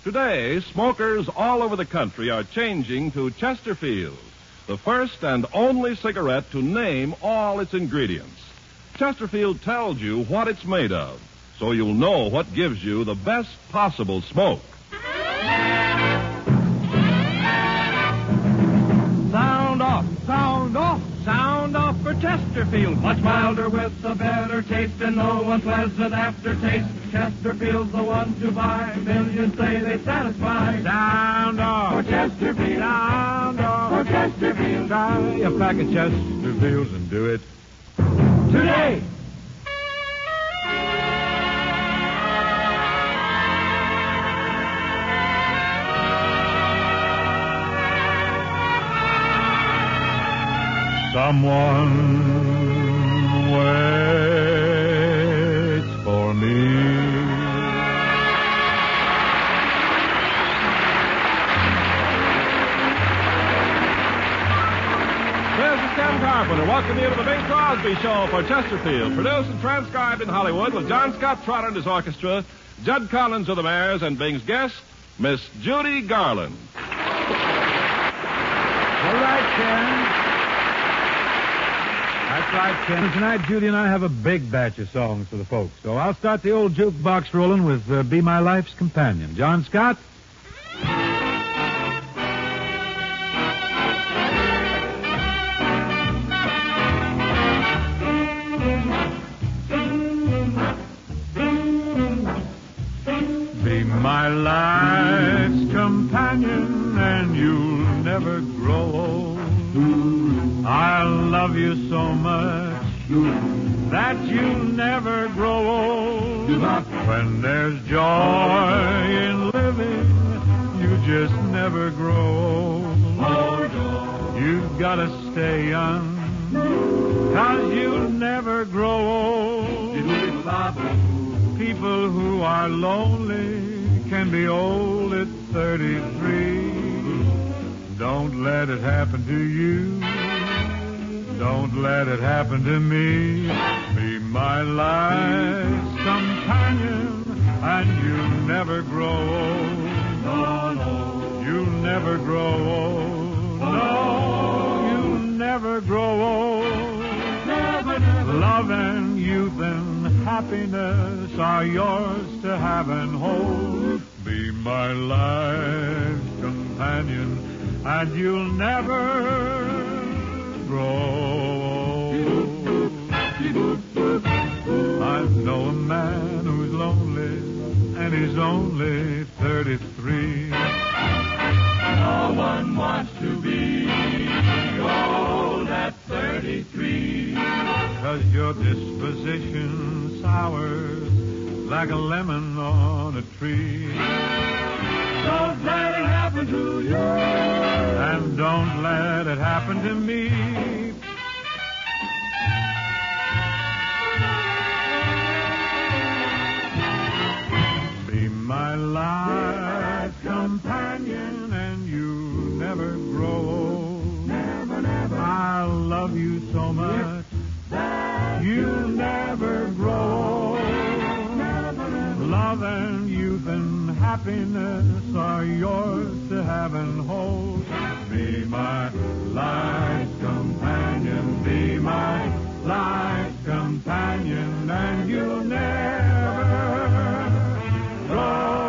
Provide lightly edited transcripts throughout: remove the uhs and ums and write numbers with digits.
Today, smokers all over the country are changing to Chesterfield, the first and only cigarette to name all its ingredients. Chesterfield tells you what it's made of, so you'll know what gives you the best possible smoke. Sound off, sound off, sound off for Chesterfield. Much milder with a better taste and no unpleasant aftertaste. Chesterfield's the one to buy. Millions say they satisfy. Sound off for Chesterfield. Sound off for Chesterfield. Try a pack of Chesterfields and do it today. Someone waits for me. This is Ken Carpenter. Welcome you to the Bing Crosby Show for Chesterfield. Produced and transcribed in Hollywood with John Scott Trotter and his orchestra, Judd Collins of the Mares, and Bing's guest, Miss Judy Garland. All right, Ken. That's right, Ken. Tonight, Judy and I have a big batch of songs for the folks. So I'll start the old jukebox rolling with Be My Life's Companion. John Scott? Be my life's companion and you'll never grow old. I'll love you so much that you'll never grow old. When there's joy in living, you just never grow old. You've got to stay young, 'cause you'll never grow old. People who are lonely can be old at 33. Don't let it happen to you. Don't let it happen to me. Be my life's companion, and you'll never grow old. No, no. You'll never grow old. No, you'll never grow old. Never, never. Love and youth and happiness are yours to have and hold. Be my life's companion, and you'll never grow old. I know a man who's lonely, and he's only 33. No one wants to be old at 33. 'Cause your disposition sours like a lemon on a tree. Don't let it happen to you. And don't let it happen to me. Be my life's companion and you'll never grow old. Never, never. I'll love you so much you'll never grow old. Never, never. Love and youth and happiness are yours to have and hold. Be my life's companion, be my life's companion, and you'll never grow old.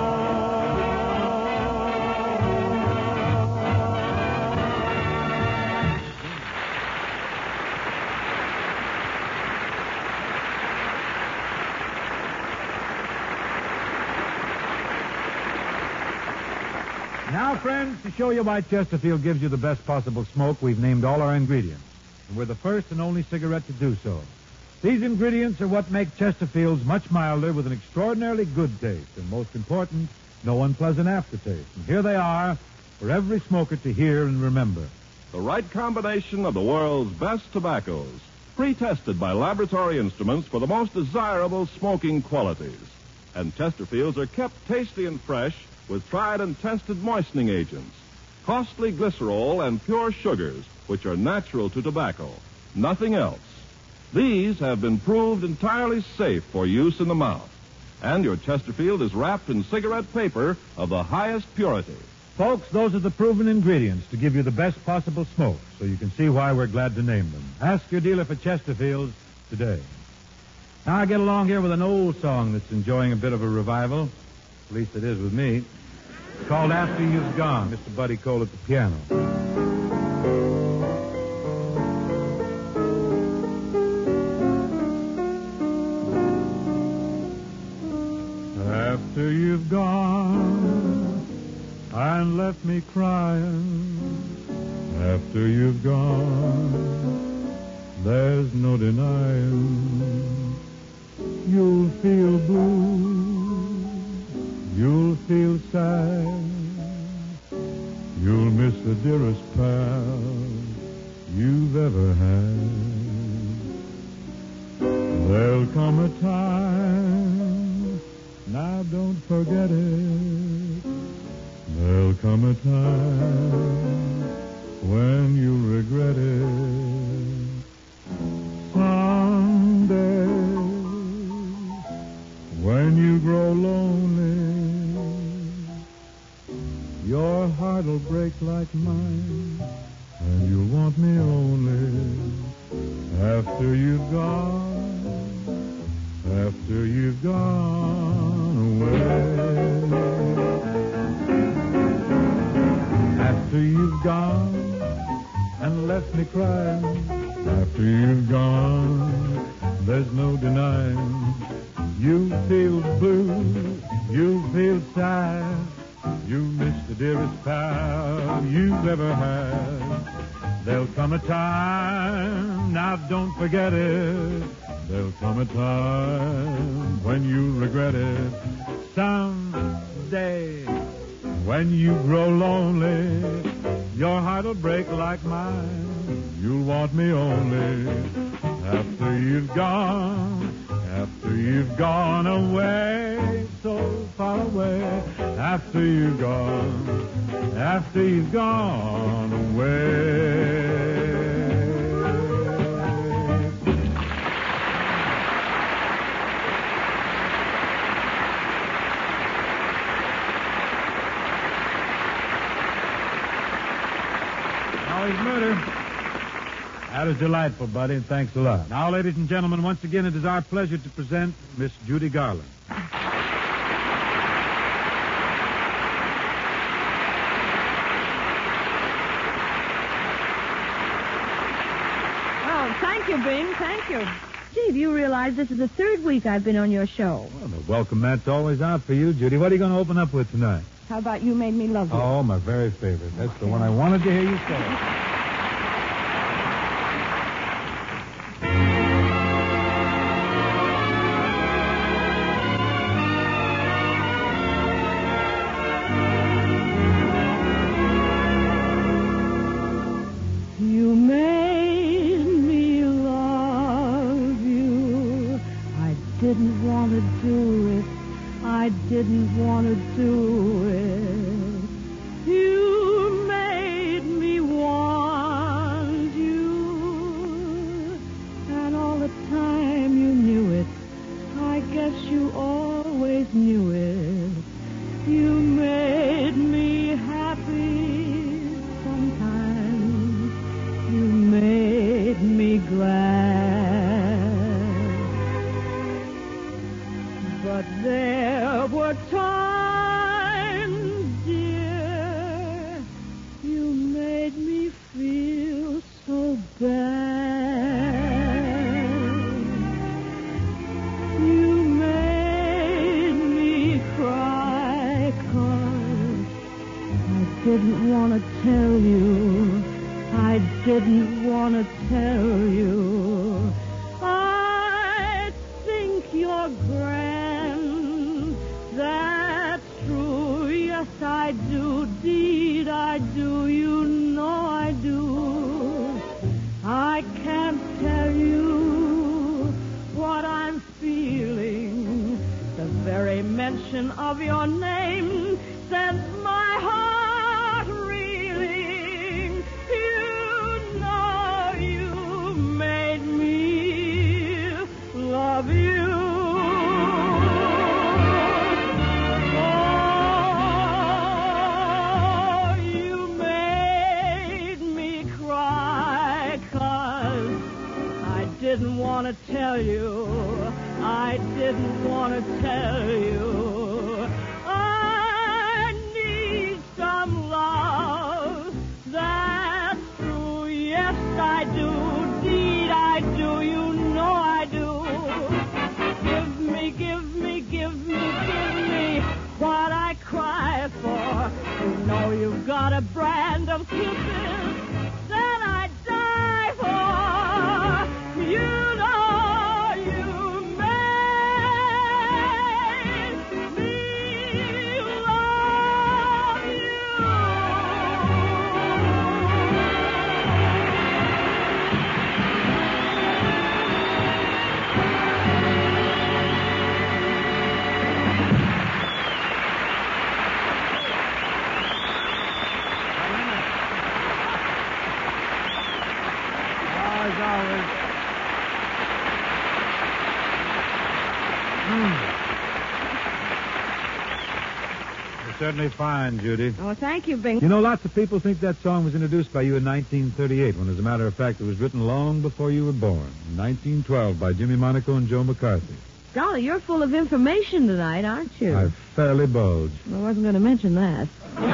Now, friends, to show you why Chesterfield gives you the best possible smoke, we've named all our ingredients. And we're the first and only cigarette to do so. These ingredients are what make Chesterfields much milder with an extraordinarily good taste. And most important, no unpleasant aftertaste. And here they are for every smoker to hear and remember. The right combination of the world's best tobaccos, pre-tested by laboratory instruments for the most desirable smoking qualities. And Chesterfields are kept tasty and fresh with tried and tested moistening agents, costly glycerol, and pure sugars, which are natural to tobacco. Nothing else. These have been proved entirely safe for use in the mouth. And your Chesterfield is wrapped in cigarette paper of the highest purity. Folks, those are the proven ingredients to give you the best possible smoke, so you can see why we're glad to name them. Ask your dealer for Chesterfields today. Now I get along here with an old song that's enjoying a bit of a revival. At least it is with me. It's called After You've Gone. Mr. Buddy Cole at the piano. After you've gone and left me crying, after you've gone, there's no denying you'll feel blue, you'll feel sad, you'll miss the dearest pal you've ever had. There'll come a time, now don't forget it, there'll come a time when you'll regret it. Someday, when you grow lonely, your heart'll break like mine, and you'll want me only after you've gone, after you've gone away. After you've gone and left me crying, after you've gone, there's no denying you feel blue, you feel sad, you miss the dearest pal you've ever had. There'll come a time, now don't forget it, there'll come a time when you regret it. Someday, when you grow lonely, your heart'll break like mine, you'll want me only after you've gone, after you've gone away, so far away, after you've gone away. Always murder. That was delightful, buddy, and thanks a lot. Now, ladies and gentlemen, once again, it is our pleasure to present Miss Judy Garland. Oh, thank you, Bing. Thank you. Gee, do you realize this is the third week I've been on your show? Well, the welcome mat's always out for you, Judy. What are you going to open up with tonight? How about You Made Me Love You? Oh, my very favorite. That's the one I wanted to hear you say. Didn't want to do it. I didn't want to do it. You made me want you. And all the time you knew it. I guess you always knew it. You made me happy sometimes. You made me glad. But there were times, dear, you made me feel so bad. You made me cry 'cause I didn't want to tell you. I didn't want to tell you. I think you're grand. That's true, yes I do, deed I do, you know I do. I can't tell you what I'm feeling. The very mention of your name sends my heart reeling. You know you made me love you. you. I didn't want to tell you. I need some love. That's true. Yes, I do. Indeed, I do. You know I do. Give me, give me, give me, give me what I cry for. You know you've got a brand of kisses that I die for. You know you made me love you. As always. You're certainly fine, Judy. Oh, thank you, Bing. You know, lots of people think that song was introduced by you in 1938, when, as a matter of fact, it was written long before you were born. In 1912 by Jimmy Monaco and Joe McCarthy. Golly, you're full of information tonight, aren't you? I fairly bulge. I wasn't going to mention that.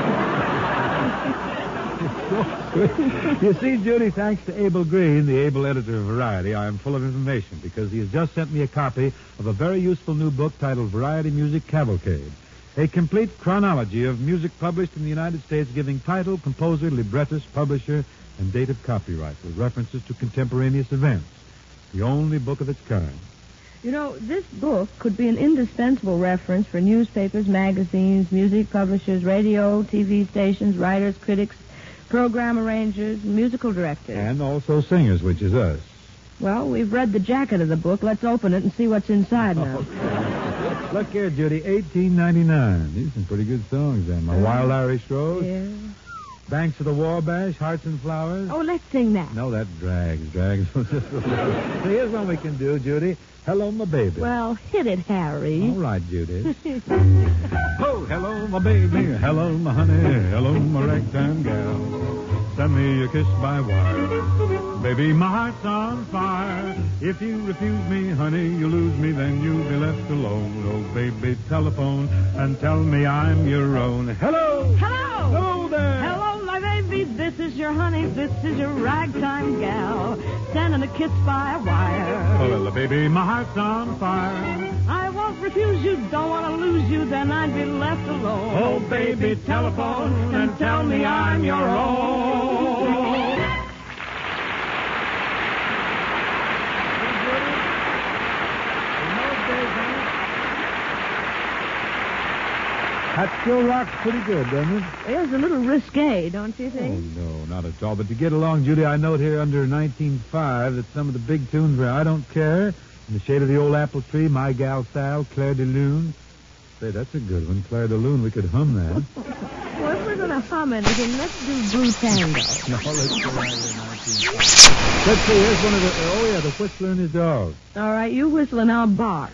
You see, Judy, thanks to Abel Green, the able editor of Variety, I am full of information because he has just sent me a copy of a very useful new book titled Variety Music Cavalcade. A complete chronology of music published in the United States giving title, composer, librettist, publisher, and date of copyright with references to contemporaneous events. The only book of its kind. You know, this book could be an indispensable reference for newspapers, magazines, music publishers, radio, TV stations, writers, critics, program arrangers, musical directors. And also singers, which is us. Well, we've read the jacket of the book. Let's open it and see what's inside now. Look here, Judy, $18.99. These are some pretty good songs, then. My Wild Irish Rose, Yeah. Banks of the Wabash, Hearts and Flowers. Oh, let's sing that. No, that drags. So here's what we can do, Judy. Hello, my baby. Well, hit it, Harry. All right, Judy. Oh, hello, my baby. Hello, my honey. Hello, my ragtime gal. Send me a kiss by wire. Baby, my heart's on fire. If you refuse me, honey, you lose me, then you'll be left alone. Oh, baby, telephone and tell me I'm your own. Hello. Hello. Hello there. Hello, my baby. This is your honey. This is your ragtime gal. Sending a kiss by wire. Oh, well, baby, my heart's on fire. I won't refuse you. Don't want to lose you. Then I'd be left alone. Oh, baby, telephone and tell me I'm your own. That still rocks pretty good, doesn't it? It was a little risque, don't you Oh, think? no, not at all. But to get along, Judy, I note here under 1905 that some of the big tunes were I Don't Care, In the Shade of the Old Apple Tree, My Gal Sal, Claire de Lune. Say, that's a good one, Claire de Lune. We could hum that. Well, if we're going to hum anything, let's do Blue Tango. No, let's go right here, 1905. Let's see, here's one of the... Oh, yeah, the Whistler and his dog. All right, you whistle and I'll bark.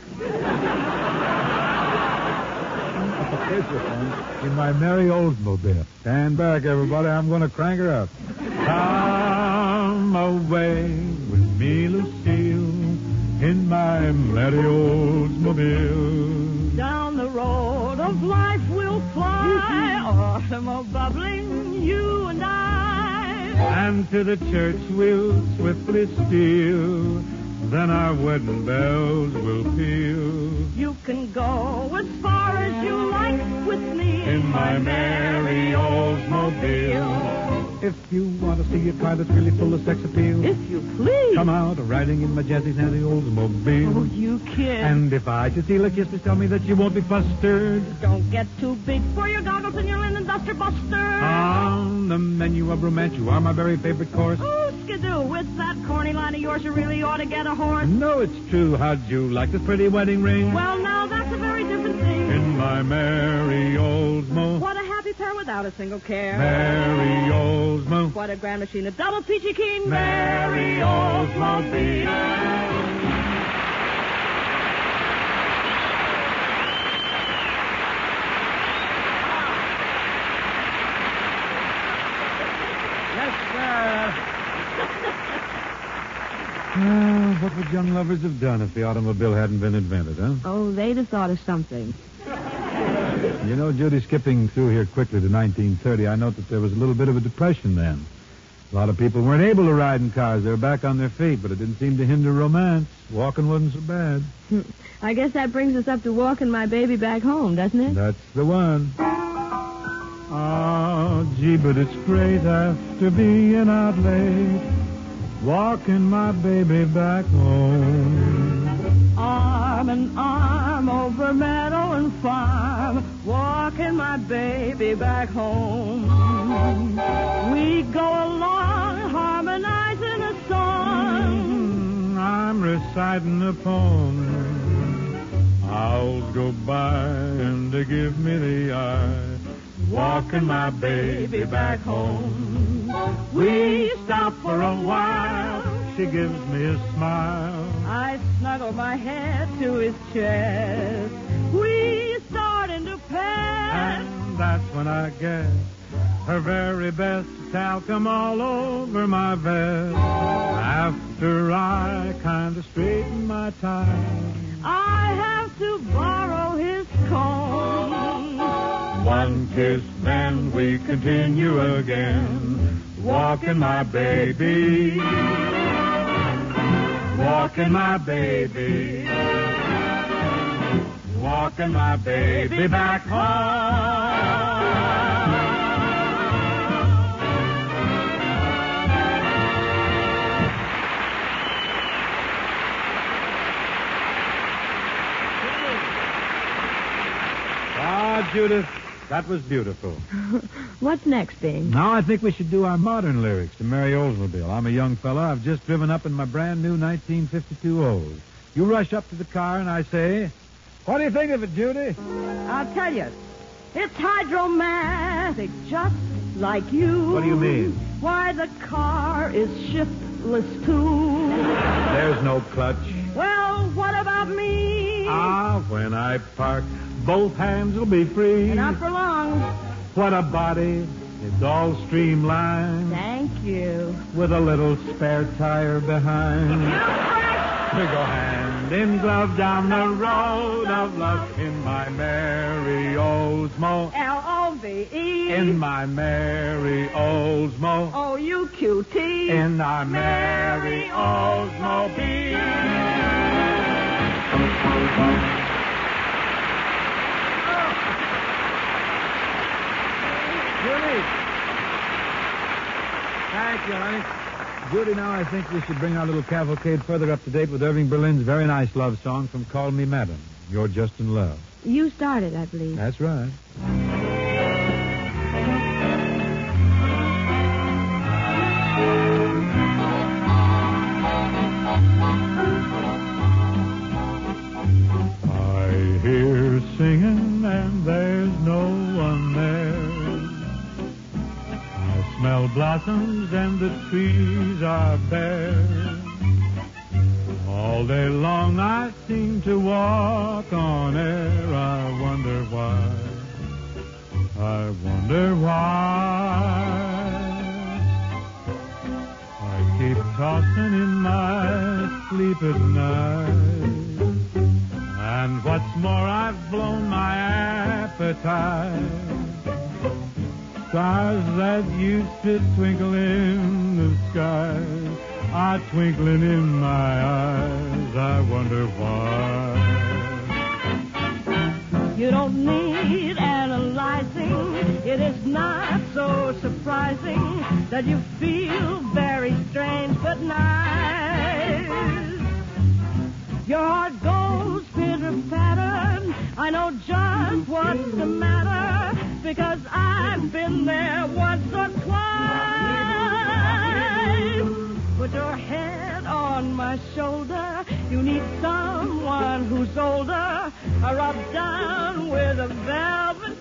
Here's the one. In my merry Oldsmobile. Stand back, everybody. I'm going to crank her up. Come away with me, Lucille, in my merry Oldsmobile. Down the road of life we'll fly, autumn bubbling, you and I. And to the church we'll swiftly steal. Then our wedding bells will peal. You can go as far as you like with me In my merry Oldsmobile. If you want to see a car that's really full of sex appeal, If you please. come out riding in my jazzy, snazzy Oldsmobile. Oh, you kid. And if I should steal a kiss, just tell me that you won't be flustered. Don't get too big for your goggles and your linen duster buster. On the menu of romance, you are my very favorite course. Oh, skidoo, with that corny line of yours, you really ought to get a horse. No, it's true. How'd you like this pretty wedding ring? Well, now that's a very different thing. In my merry Oldsmobile. What a happy pair without a single care. Merry Oldsmobile. What a grand machine, a double peachy keen. Merry Oldsmobile. Yes, sir. Oh, What would young lovers have done if the automobile hadn't been invented, huh? Oh, they'd have thought of something. You know, Judy, skipping through here quickly to 1930, I note that there was a little bit of a depression then. A lot of people weren't able to ride in cars. They were back on their feet, but it didn't seem to hinder romance. Walking wasn't so bad. I guess that brings us up to walking my baby back home, doesn't it? That's the one. Oh, gee, but it's great after being out late, walking my baby back home. Arm in arm over meadow and farm, walking my baby back home. We go along harmonizing a song. I'm reciting a poem. Owls go by and they give me the eye, walking my baby back home. We stop for a while, she gives me a smile. I snuggle my head to his chest. We start into pet. And that's when I get her very best talcum all over my vest. After I kind of straighten my tie, I have to borrow his comb. one kiss, then we continue again, walking my baby, walking my baby, walking my baby back home. Ah, Judith, that was beautiful. What's next, Bing? Now I think we should do our modern lyrics to Mary Oldsmobile. I'm a young fella. I've just driven up in my brand new 1952 Olds. You rush up to the car and I say, what do you think of it, Judy? I'll tell you. It's hydromatic, just like you. What do you mean? Why, the car is shiftless, too. There's no clutch. Well, what about me? Ah, when I park, both hands will be free. Not for long. What a body. It's all streamlined. Thank you. With a little spare tire behind. We go hand in glove down the road of love in my Mary Oldsmo. L-O-V-E. In my Mary Oldsmo. O-U-Q-T. In our Mary Oldsmobile. Judy. Thank you, honey. Judy, now I think we should bring our little cavalcade further up to date with Irving Berlin's very nice love song from Call Me Madam. You're Just in Love. You started, I believe. That's right. I hear singing and there's no one there. I smell blossoms and the trees are bare. All day long I seem to walk on air. I wonder why. I wonder why. I keep tossing in my sleep at night. And what's more, I've blown my appetite. Stars that used to twinkle in the sky are twinkling in my eyes. I wonder why. You don't need analyzing. It is not so surprising that you feel very strange but nice. Your heart goes pitter-patter. I know just what's the matter because I've been there once or twice. Put your head on my shoulder. You need someone who's older. I rub down with a velvet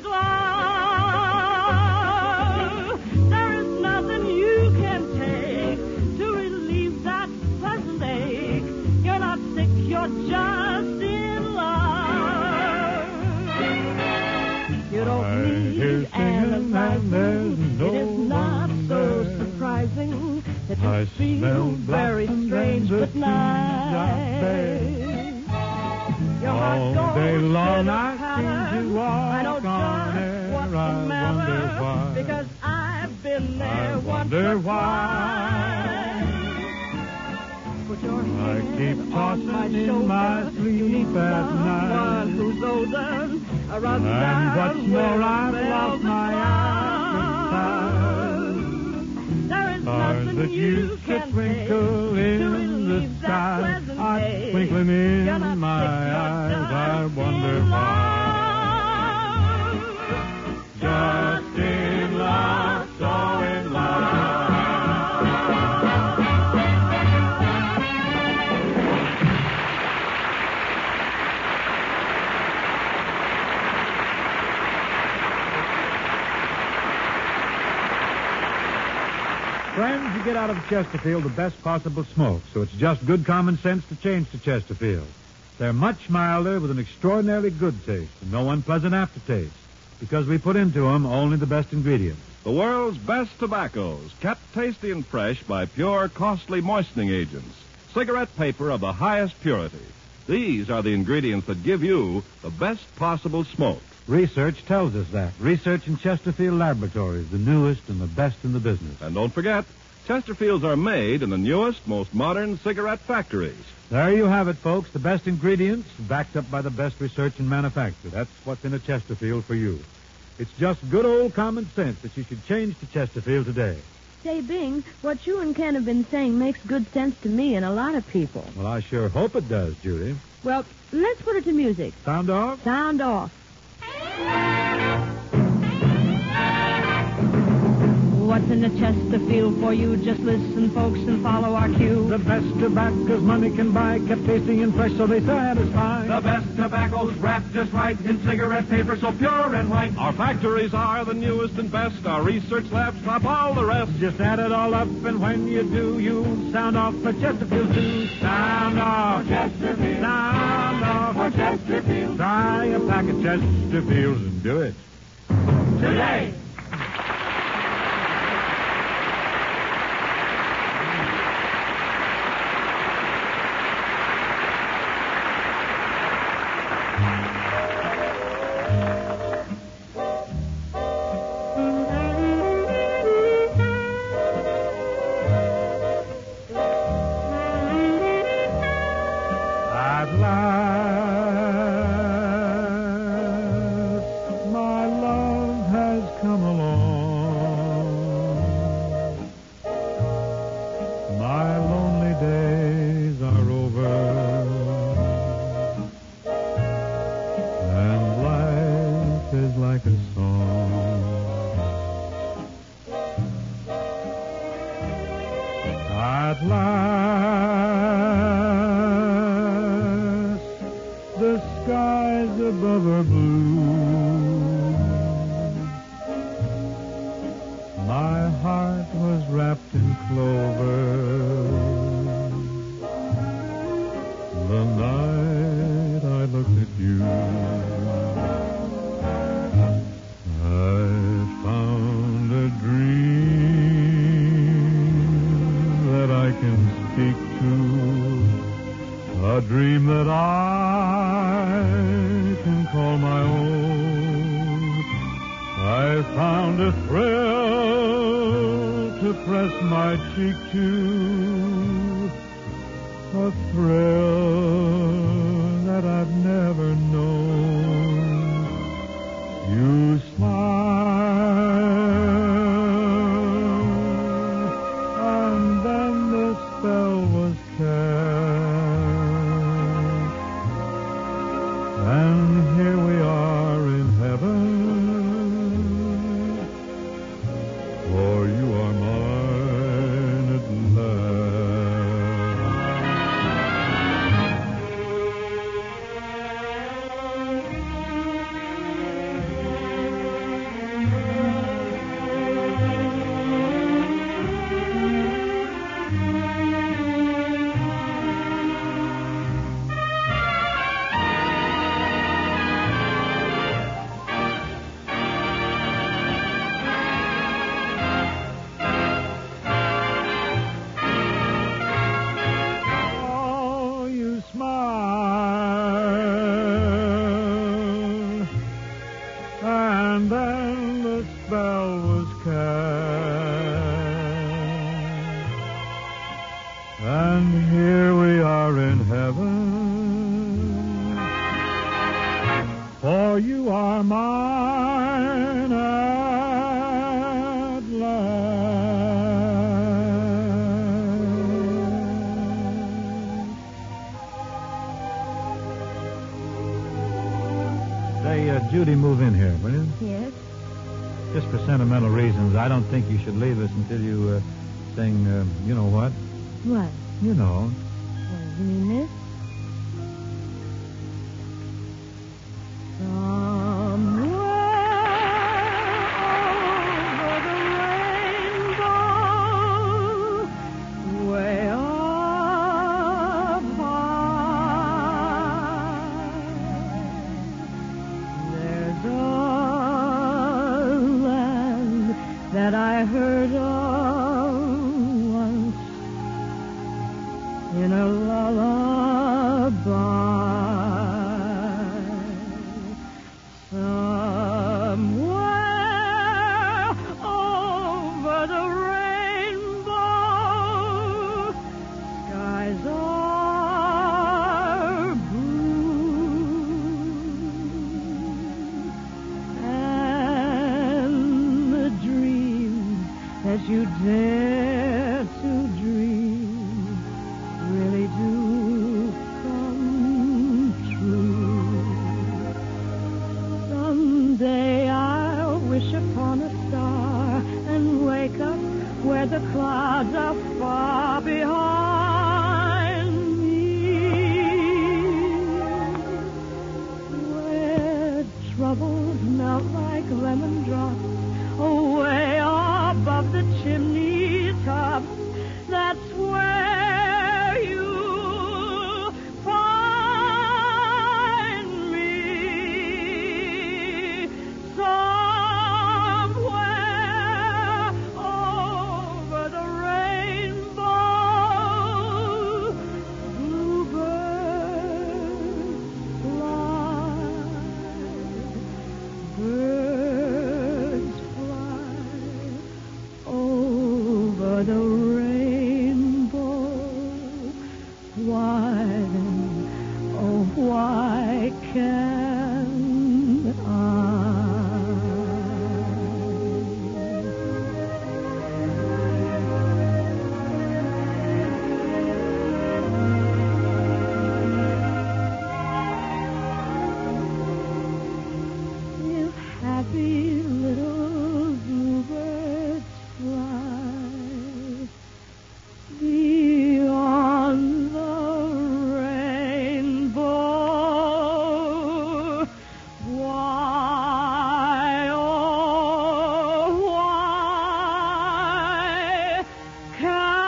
glove. There is nothing you can take to relieve that pleasant ache. You're not sick, you're just in love. You don't need analyzing. It is not so surprising that I feel smell very blossoms strange and the but trees are bare. nice. Your heart All goes day long pitter I patter. seem to walk I know on just air. what's the I matter, wonder why. because I've been there I once wonder or why. twice. Put your I head keep on tossing my in shoulder. my sleep You need at someone night. who's older. Runs And down what's with more, a I've lost velvet my appetite. There is Stars nothing that you used to can twinkle say in to the relieve that sky pleasant are day. twinkling You're not in my sick, you're eyes. I just wonder in why. love. Just in love, so in love. Friends, you get out of Chesterfield the best possible smoke, so it's just good common sense to change to Chesterfield. They're much milder with an extraordinarily good taste and no unpleasant aftertaste, because we put into them only the best ingredients. The world's best tobaccos, kept tasty and fresh by pure, costly moistening agents. Cigarette paper of the highest purity. These are the ingredients that give you the best possible smoke. Research tells us that. Research in Chesterfield Laboratories, the newest and the best in the business. And don't forget, Chesterfields are made in the newest, most modern cigarette factories. There you have it, folks. The best ingredients backed up by the best research and manufacture. That's what's in a Chesterfield for you. It's just good old common sense that you should change to Chesterfield today. Say, Bing, what you and Ken have been saying makes good sense to me and a lot of people. Well, I sure hope it does, Judy. Well, let's put it to music. Sound off? Sound off. What's in the Chesterfield for you? Just listen, folks, and follow our cue. The best tobacco's money can buy, kept tasty and fresh so they satisfy. The best tobacco's wrapped just right in cigarette paper so pure and white. Our factories are the newest and best. Our research labs top all the rest. Just add it all up, and when you do, you'll sound off for Chesterfield too. Sound off, Chesterfield. sound off For Chesterfield. Try a pack of Chesterfields and do it. Today. At last, my love has come along. My lonely days are over, and life is like a song. At last, the skies above are blue. My heart was wrapped in clover the night I looked at you. I found a dream that I can speak to, a dream that I can call my own. I found a thrill to press my cheek to, a thrill that I've never known. You smiled, and then the spell was cast, and here we are in heaven, for you are mine at last. for you are mine at last. Say, Judy, move in here, will you? Yes? Just for sentimental reasons, I don't think you should leave us until you sing, you know what? What? You know. You mean this? That I heard of once in a lullaby, somewhere over the rainbow, skies are blue, and the dreams that you dare to dream really do come true. Someday I'll wish upon a star and wake up where the clouds are far behind me, where troubles melt like lemon drops away above the chimney tops. That's where you find me. Somewhere over the rainbow, bluebirds fly. Birds fly over the rainbow. Why then, oh, why can't I? If happy little bluebirds fly beyond the rainbow, why, oh, why can't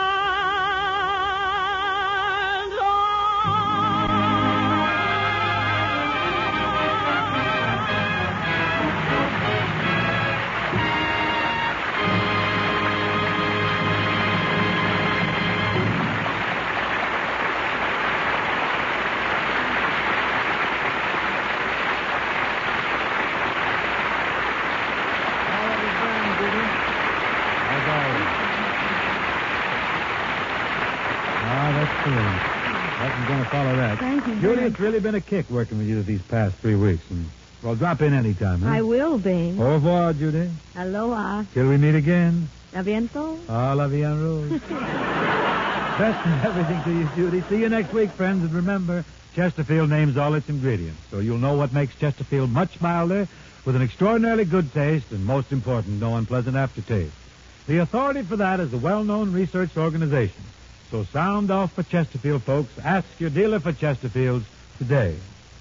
That's brilliant. Wasn't going to follow that. Thank you. Judy, it's really been a kick working with you these past 3 weeks. And, well, drop in any time, huh? I will be. Au revoir, Judy. Aloha. Till we meet again. A bientôt. Ah, la vie en rose. Best and everything to you, Judy. See you next week, friends. And remember, Chesterfield names all its ingredients, so you'll know what makes Chesterfield much milder, with an extraordinarily good taste, and most important, no unpleasant aftertaste. The authority for that is the well-known research organization. So sound off for Chesterfield, folks. Ask your dealer for Chesterfields today.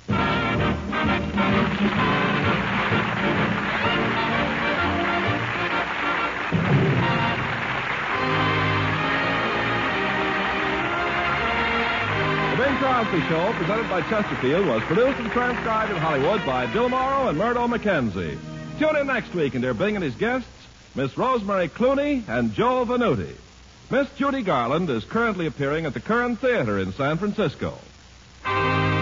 The Bing Crosby Show, presented by Chesterfield, was produced and transcribed in Hollywood by Bill Morrow and Murdo McKenzie. Tune in next week and hear Bing and his guests, Miss Rosemary Clooney and Joe Venuti. Miss Judy Garland is currently appearing at the Curran Theater in San Francisco.